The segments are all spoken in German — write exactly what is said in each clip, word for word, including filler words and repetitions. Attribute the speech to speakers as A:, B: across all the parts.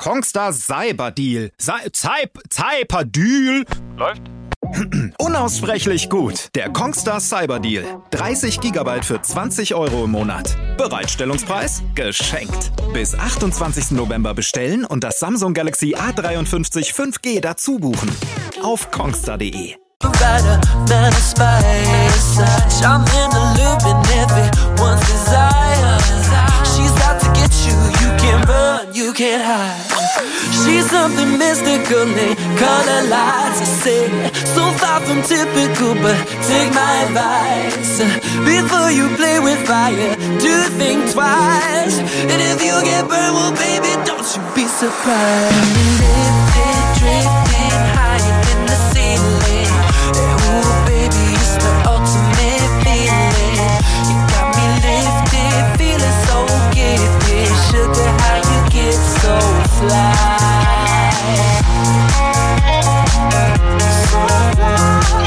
A: Kongstar Cyberdeal. Cyberdeal.
B: Läuft?
A: Unaussprechlich gut. Der Kongstar Cyberdeal. dreißig Gigabyte für zwanzig Euro im Monat. Bereitstellungspreis? Geschenkt. Bis achtundzwanzigsten November bestellen und das Samsung Galaxy A dreiundfünfzig fünf G dazu buchen. Auf kongstar punkt de.
C: Better than a spice. I'm in the loop and everyone's desire. She's out to get you. You can't run, you can't hide. She's something mystical, they color lights. I say, so far from typical, but take my advice. Before you play with fire, do think twice. And if you get burned, well, baby, don't you be surprised. Lifted, drifting higher than the ceiling. Ooh, baby, it's the ultimate feeling. You got me lifted, feeling so gifted. Sugar, how you get so fly? So fly.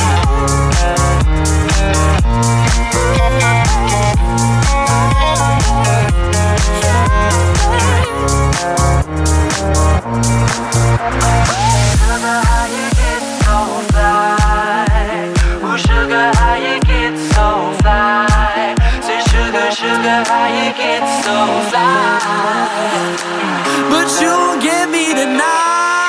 C: Sugar, how you get so fly? Ooh, sugar, how you get so fly? Say, sugar, sugar, how you get so fly? But you won't get me tonight.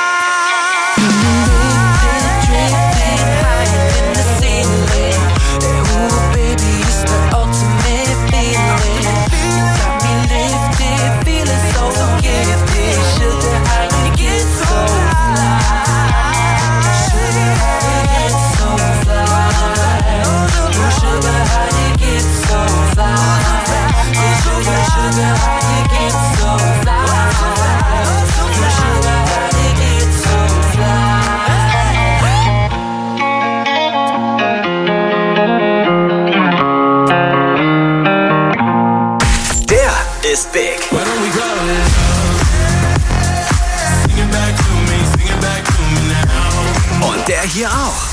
D: Is big.
E: Why don't we call it? Sing it back to me, sing it back to me now.
D: Und der hier auch.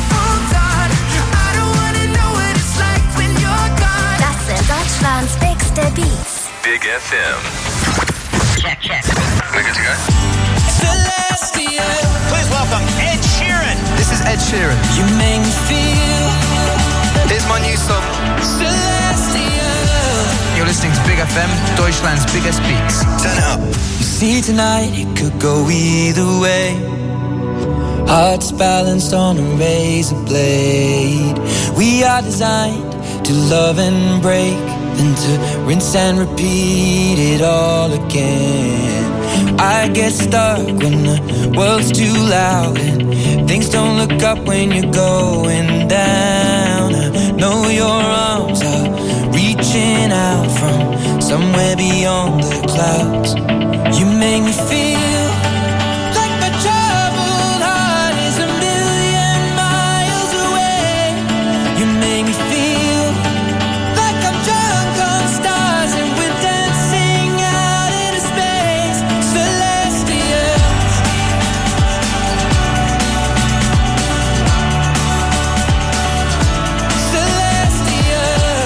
F: Das sind Deutschlands bigste Beats.
G: Big F M.
F: Check, check.
G: We good to go?
C: Celestia.
H: Please welcome Ed Sheeran.
D: This is Ed Sheeran.
C: You make me feel.
D: Here's my new song.
C: Celestia.
D: You're listening to Big F M, Deutschland's biggest beats.
G: Turn it up.
C: You see tonight, it could go either way. Hearts balanced on a razor blade. We are designed to love and break, then to rinse and repeat it all again. I get stuck when the world's too loud and things don't look up when you're going down. I know your arms are reaching out from somewhere beyond the clouds. You make me feel like my troubled heart is a million miles away. You make me feel like I'm drunk on stars and we're dancing out into space. Celestia. Celestia.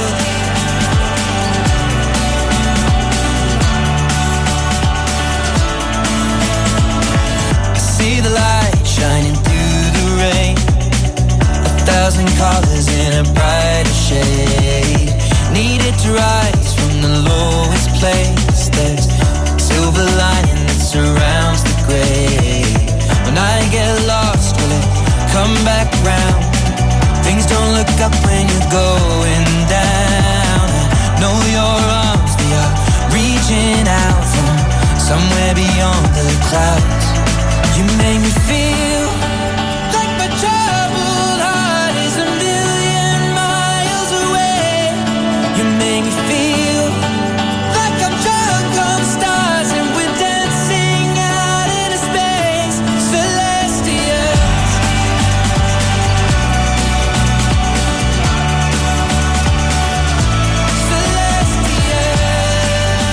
C: See the light shining through the rain. A thousand colors in a brighter shade. Needed to rise from the lowest place. There's a silver lining that surrounds the gray. When I get lost, will it come back round? Things don't look up when you're going down. I know your arms, they are reaching out from somewhere beyond the clouds. You make me feel like my troubled heart is a million miles away. You make me feel like I'm drunk on stars and we're dancing out into space. Celestia.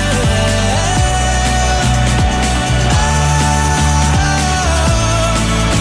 C: Celestia.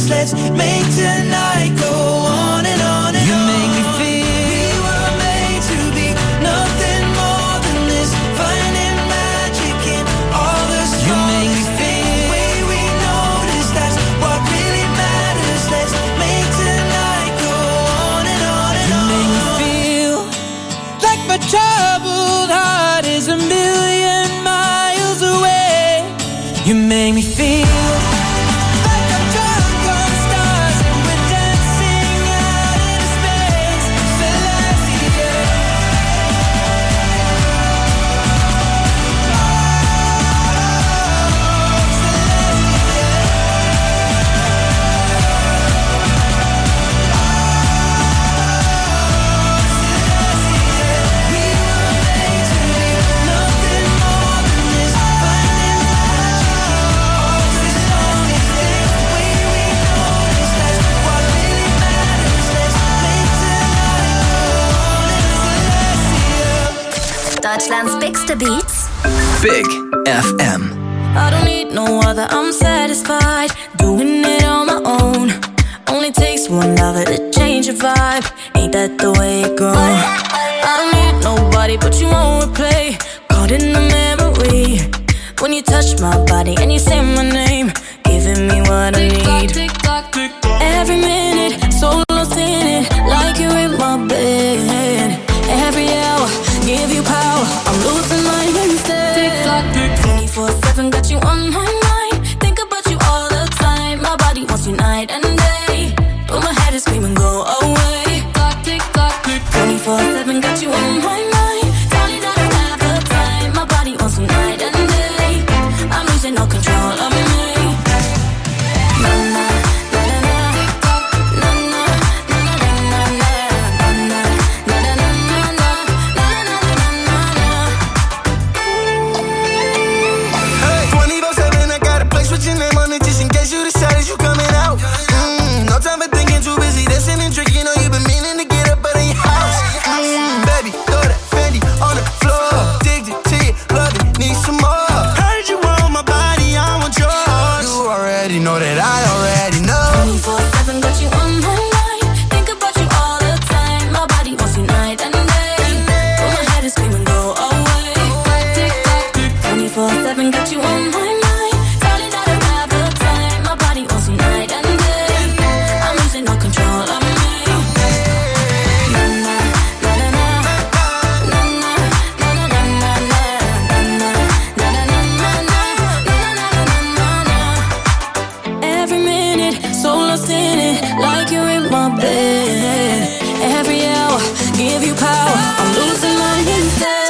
C: matters. Let's make tonight go on and on and you on. You make me feel we were made to be nothing more than this, finding magic in all the stars. You make me feel the way we notice, that's what really matters. Let's make tonight go on and on and you on. You make me feel like my troubled heart is a million miles away. You make me feel like I'm drunk on stars and we're dancing out in space, Celestia.
F: Deutschlands bigste Beats.
B: Big F M.
G: I don't need no other, I'm satisfied doing it on my own. Only takes one lover to change your vibe. Ain't that the way it goes? I don't need nobody but you won't replay. Caught in the memory when you touch my body and you say my name, giving me what I need. Every minute, so lost in it, like you're in my bed. Every hour, give you power, I'm losing my instead. twenty-four seven, got you on my mind. Think about you all the time. My body wants you night and day, but my head is screaming, go away. twenty-four seven, got you on my mind. Tell me that I have the time. My body wants you night and day. I'm losing no control of me. Na na na na na, na na na na na na, na na na na na, na na na na na.
C: twenty-four seven, I got a place with your name on it just in case you decide you coming out. Mm, no time for thinking, too busy dancing and drinking. Know you've been meaning to get up out of your house. Mm, baby, throw that Fendi on the floor. Addicted to it, love it, need some more. Heard you want my body, I want yours. You already know that I already know.
G: twenty-four seven, got you on my mind. Think about you all the time. My body wants you night and day, but my head is screaming, go away. twenty-four seven, got you on my mind. Tell me that I have the time. My body wants you night and day. I'm losing no control of me. Na na na na na, na na na na na na, na na na na na na, na na na na. Every minute, so lost in it, like you're in my bed. Every hour, give you power, I'm losing my instead.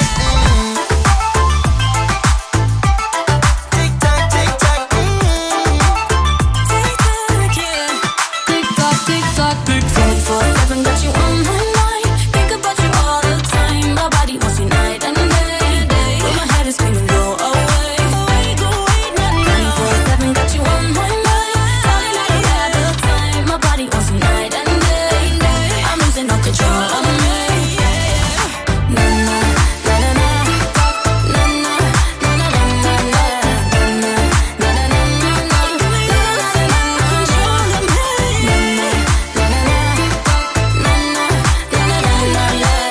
C: Tick tock, tick tock, mm.
G: Tick tock, yeah. Tick tock, tick tock, twenty-four seven, got you on my mind. Think about you all the time. My body wants you night and day, but my head is screaming, go away. twenty-four seven, got you on my mind. Tell me that I have the time. My body wants you night and day. I'm losing no control of me. Na na na na na, na na na na na na, na na na na na, losing all control of me. Na na na na na, na na na na na, na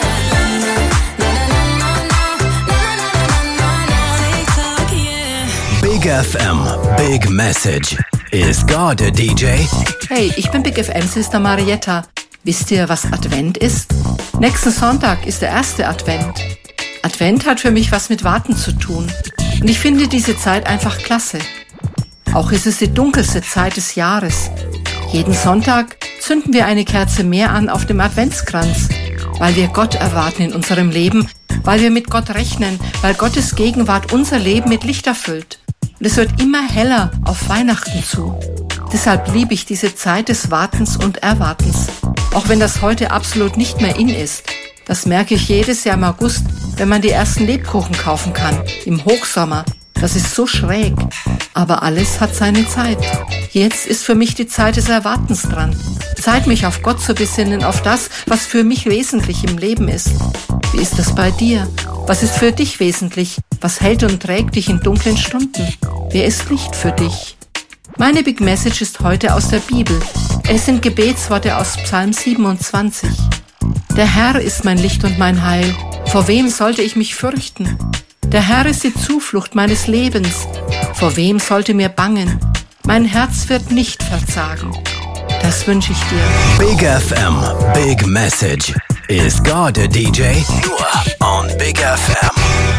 G: na na na na, TikTok, yeah.
B: Big F M, Big Message. Ist God a D J?
I: Hey, ich bin Big F M-Sister Marietta. Wisst ihr, was Advent ist? Nächsten Sonntag ist der erste Advent. Advent hat für mich was mit Warten zu tun. Und ich finde diese Zeit einfach klasse. Auch ist es die dunkelste Zeit des Jahres. Jeden Sonntag zünden wir eine Kerze mehr an auf dem Adventskranz, weil wir Gott erwarten in unserem Leben, weil wir mit Gott rechnen, weil Gottes Gegenwart unser Leben mit Licht erfüllt. Und es wird immer heller auf Weihnachten zu. Deshalb liebe ich diese Zeit des Wartens und Erwartens. Auch wenn das heute absolut nicht mehr in ist. Das merke ich jedes Jahr im August, wenn man die ersten Lebkuchen kaufen kann. Im Hochsommer. Das ist so schräg. Aber alles hat seine Zeit. Jetzt ist für mich die Zeit des Erwartens dran. Zeit, mich auf Gott zu besinnen, auf das, was für mich wesentlich im Leben ist. Wie ist das bei dir? Was ist für dich wesentlich? Was hält und trägt dich in dunklen Stunden? Wer ist Licht für dich? Meine Big Message ist heute aus der Bibel. Es sind Gebetsworte aus Psalm siebenundzwanzig. Der Herr ist mein Licht und mein Heil. Vor wem sollte ich mich fürchten? Der Herr ist die Zuflucht meines Lebens. Vor wem sollte mir bangen? Mein Herz wird nicht verzagen. Das wünsche ich dir.
B: Big F M, Big Message. Is God a D J? Nur on Big F M.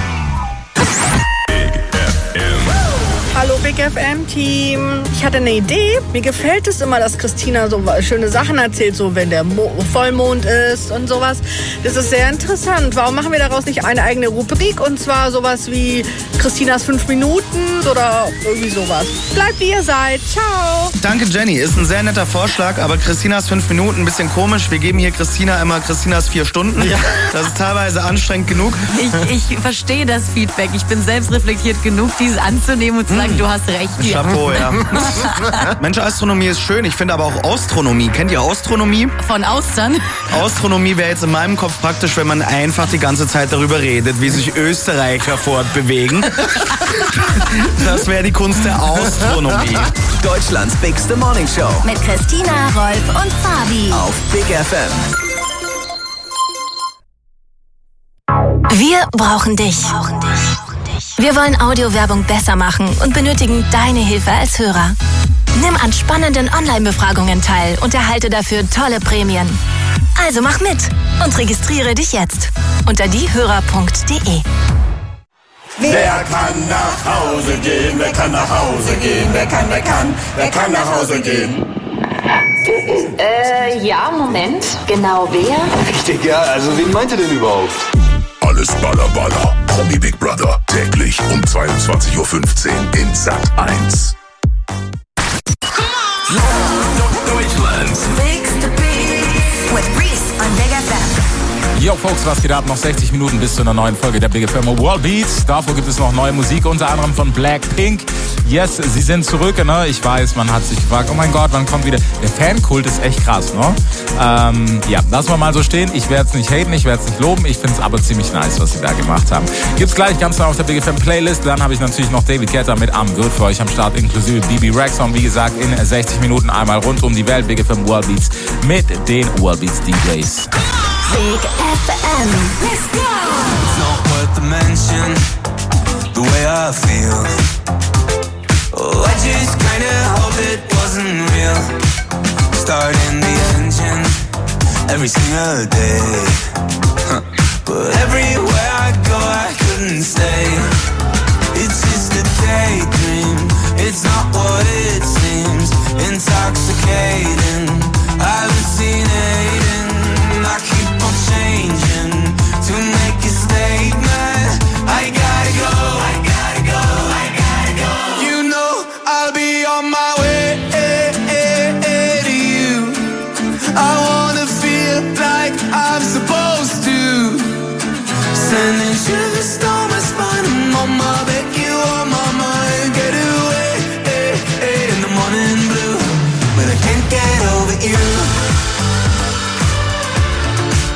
J: Hallo Big F M-Team. Ich hatte eine Idee. Mir gefällt es immer, dass Christina so schöne Sachen erzählt, so wenn der Mo- Vollmond ist und sowas. Das ist sehr interessant. Warum machen wir daraus nicht eine eigene Rubrik? Und zwar sowas wie Christinas fünf Minuten oder irgendwie sowas. Bleibt wie ihr seid. Ciao.
K: Danke Jenny, ist ein sehr netter Vorschlag, aber Christinas fünf Minuten ein bisschen komisch. Wir geben hier Christina immer Christinas vier Stunden. Ja. Das ist teilweise anstrengend genug.
L: Ich, ich verstehe das Feedback. Ich bin selbst reflektiert genug, dieses anzunehmen und zu sagen, du hast recht. Ja.
K: Chapeau, ja. Mensch, Astronomie ist schön. Ich finde aber auch Astronomie. Kennt ihr Astronomie?
L: Von Austern.
K: Astronomie wäre jetzt in meinem Kopf praktisch, wenn man einfach die ganze Zeit darüber redet, wie sich Österreicher fortbewegen. Das wäre die Kunst der Astronomie.
B: Deutschlands bigste Morning Show.
F: Mit Christina, Rolf und Fabi.
B: Auf Big F M.
F: Wir brauchen dich. Wir wollen Audiowerbung besser machen und benötigen deine Hilfe als Hörer. Nimm an spannenden Online-Befragungen teil und erhalte dafür tolle Prämien. Also mach mit und registriere dich jetzt unter diehörer punkt de.
E: Wer kann nach Hause gehen? Wer kann nach Hause gehen? Wer kann, wer kann, wer kann nach Hause gehen?
M: Äh, ja, Moment. Genau wer?
N: Richtig, ja, also wen meint ihr denn überhaupt?
O: Alles Baller Baller. Promi Big Brother. Täglich um zweiundzwanzig Uhr fünfzehn in Sat eins.
B: Deutschlands
F: Bigste Beats with Reese on Big F M.
P: Yo, Folks, was geht ab? Noch sechzig Minuten bis zu einer neuen Folge der Big F M World Beats. Davor gibt es noch neue Musik, unter anderem von Blackpink. Yes, sie sind zurück, ne? Ich weiß, man hat sich gefragt, oh mein Gott, wann kommt wieder... Der Fankult ist echt krass, ne? Ähm, ja, lassen wir mal so stehen. Ich werde es nicht haten, ich werde es nicht loben. Ich finde es aber ziemlich nice, was sie da gemacht haben. Gibt's gleich ganz neu auf der Big F M Playlist. Dann habe ich natürlich noch David Guetta mit I'm Good für euch am Start, inklusive B B Rexa. Und wie gesagt, in sechzig Minuten einmal rund um die Welt. Big F M World Beats mit den World Beats D Js.
F: Big F M. Let's go.
C: It's not worth the mention, the way I feel. Oh, I just kinda hope it wasn't real. Starting the engine every single day. Huh. But everywhere I go, I couldn't stay. It's just a daydream. It's not what it seems. Intoxicating, hallucinating.